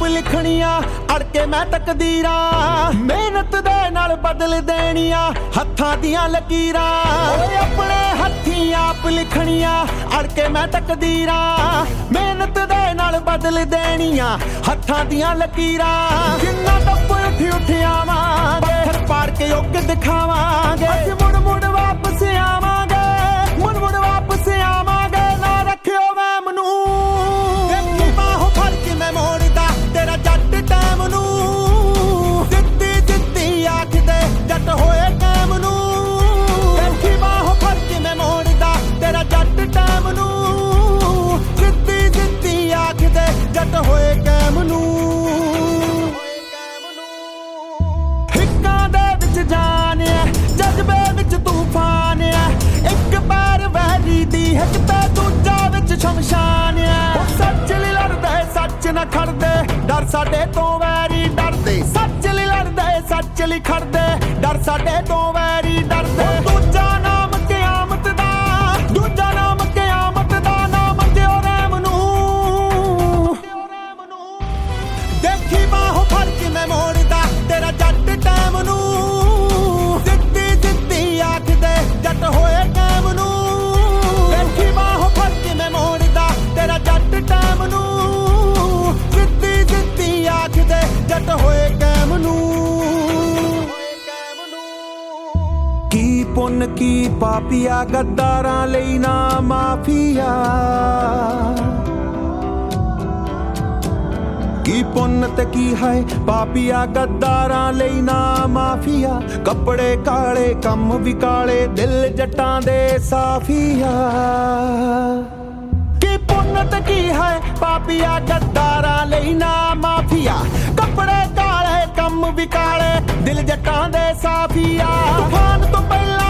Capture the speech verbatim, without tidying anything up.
ਲਿਖਣੀਆਂ ਅੜ ਕੇ ਮੈਂ ਤਕਦੀਰਾਂ ਮਿਹਨਤ ਦੇ ਨਾਲ ਬਦਲ ਦੇਣੀਆਂ ਹੱਥਾਂ ਦੀਆਂ ਲਕੀਰਾਂ ਓਏ ਆਪਣੇ ਹੱਥੀਂ ਆਪ ਲਿਖਣੀਆਂ ਅੜ ਕੇ ਮੈਂ ਤਕਦੀਰਾਂ ਮਿਹਨਤ ਦੇ ਨਾਲ ਬਦਲ ਦੇਣੀਆਂ ਹੱਥਾਂ ਦੀਆਂ ਲਕੀਰਾਂ ਜਿੰਨਾ ਟੱਪ ਉੱਠ ਉੱਠਿਆਵਾਂਗੇ ਪੱਥਰ ਪਾੜ ਕੇ ਯੁੱਗ ਦਿਖਾਵਾਂਗੇ ਅਸੀਂ ਮੁੜ ਮੁੜ ਵਾਪਸ ਆਵਾਂਗੇ ਮੁੜ ਮੁੜ ਵਾਪਸ ਆਵਾਂਗੇ ਨਾ ਰੱਖਿਓ ਵਹਿਮ ਨੂੰ ਦੇਖੀ ਬਾਹੋਂ ਫੜ ਕੇ ਮੈਂ ਮੋੜਦਾ ਤੇਰਾ ਜੱਟ ਟਾਈਮ ਨੂੰ ਜਿੱਤੀ ਜਿੱਤੀ ਆਖਦੇ ਜੱਟ ਹੋਏ ਕਾਇਮ ਨੂੰ ਦੇਖੀ ਬਾਹੋਂ ਫੜ ਕੇ ਮੈਂ ਮੋੜਦਾ ਤੇਰਾ ਜੱਟ ਟਾਈਮ ਨੂੰ ਜਿੱਤੀ ਜਿੱਤੀ ਆਖਦੇ ਜੱਟ ਹੋਏ ਕਾਇਮ ਨੂੰ ਹਿੱਕਾਂ ਦੇ ਵਿੱਚ ਜਾਨ ਐ ਜਜ਼ਬੇ ਵਿੱਚ ਤੂਫਾਨ ਐ ਇੱਕ ਪੈਰ ਵੈਰੀ ਦੀ ਹਿੱਕ ਤੇ ਦੂਜਾ ਵਿੱਚ ਸ਼ਮਸ਼ਾਨ ਐ ਸੱਚ ਲਈ ਲੜਦੇ ਸੱਚ ਨਾ ਖੜਦੇ ਡਰ ਸਾਡੇ ਤੋਂ ਵੈਰੀ ਡਰਦੇ ਸੱਚ ਲਈ ਲੜਦੇ ਸੱਚ ਲਈ ਖੜਦੇ ਡਰ ਸਾਡੇ ਤੋਂ ਵੈਰੀ ਡਰਦੇ ਦੂਜਾ ਨਾਮ ਕਿਆਮਤ ਦਾ ਦੂਜਾ ਨਾਮ ਕਿਆਮਤ ਦਾ ਨਾ ਮੰਗਿਓ ਰਹਿਮ ਨੂੰ ਦੇਖੀ ਬਾਹੋਂ ਫੜ ਕੇ ਮੈਂ ਮੋੜਦਾ ਤੇਰਾ ਜੱਟ ਟਾਈਮ ਨੂੰ ਜਿੱਤੀ ਜਿੱਤੀ ਆਖਦੇ ਜੱਟ ਹੋਏ ਕਾਇਮ ਨੂੰ ਦੇਖੀ ਬਾਹੋਂ ਫੜ ਕੇ ਮੈਂ ਮੋੜਦਾ ਤੇਰਾ ਜੱਟ ਟਾਈਮ ਨੂੰ ਜਿੱਤੀ ਜਿੱਤੀ ਆਖਦੇ ਜੱਟ ਹੋਏ ਕਾਇਮ ਨੂੰ ਕੀ ਪੁੰਨ ਕੀ ਪਾਪੀਆ ਗੱਦਾਰਾਂ ਲਈ ਨਾ ਮਾਫੀਆ ਕੀ ਪੁੰਨ ਤੇ ਕੀ ਹੈ ਪਾਪੀਆ ਗੱਦਾਰਾਂ ਲਈ ਨਾ ਮਾਫੀਆ ਕੱਪੜੇ ਕਾਲੇ ਕੰਮ ਵੀ ਕਾਲੇ ਦਿਲ ਜੱਟਾਂ ਦੇ ਸਾਫੀਆ ਕੀ ਪੁੰਨ ਤੇ ਕੀ ਹੈ ਪਾਪੀਆ ਗੱਦਾਰਾਂ ਲਈ ਨਾ ਮਾਫੀਆ ਕੱਪੜੇ ਕਾਲੇ ਕੰਮ ਵੀ ਕਾਲੇ ਦਿਲ ਜੱਟਾਂ ਦੇ ਸਾਫੀਆ ਤੂਫਾਨ ਤੋਂ ਪਹਿਲਾਂ